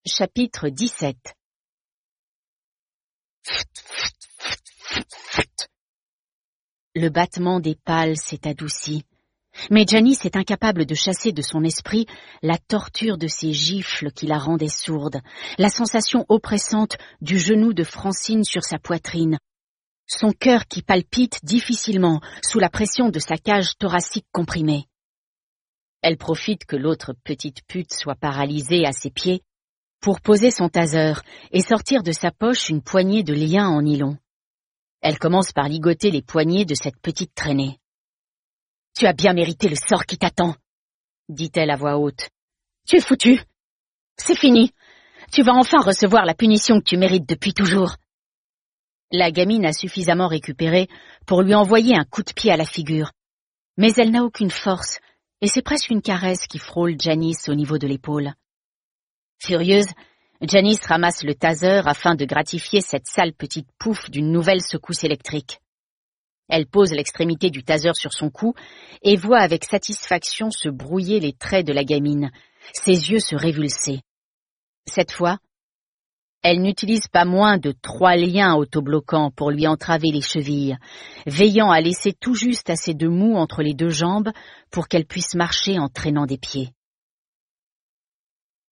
Chapitre 17. Le battement des pales s'est adouci, mais Janice est incapable de chasser de son esprit la torture de ces gifles qui la rendaient sourde, la sensation oppressante du genou de Francine sur sa poitrine, son cœur qui palpite difficilement sous la pression de sa cage thoracique comprimée. Elle profite que l'autre petite pute soit paralysée à ses pieds pour poser son taser et sortir de sa poche une poignée de liens en nylon. Elle commence par ligoter les poignets de cette petite traînée. « Tu as bien mérité le sort qui t'attend, » dit-elle à voix haute. « Tu es foutu. C'est fini. Tu vas enfin recevoir la punition que tu mérites depuis toujours. » La gamine a suffisamment récupéré pour lui envoyer un coup de pied à la figure. Mais elle n'a aucune force, et c'est presque une caresse qui frôle Janice au niveau de l'épaule. Furieuse, Janice ramasse le taser afin de gratifier cette sale petite pouffe d'une nouvelle secousse électrique. Elle pose l'extrémité du taser sur son cou et voit avec satisfaction se brouiller les traits de la gamine, ses yeux se révulser. Cette fois, elle n'utilise pas moins de 3 liens autobloquants pour lui entraver les chevilles, veillant à laisser tout juste assez de mou entre les 2 jambes pour qu'elle puisse marcher en traînant des pieds.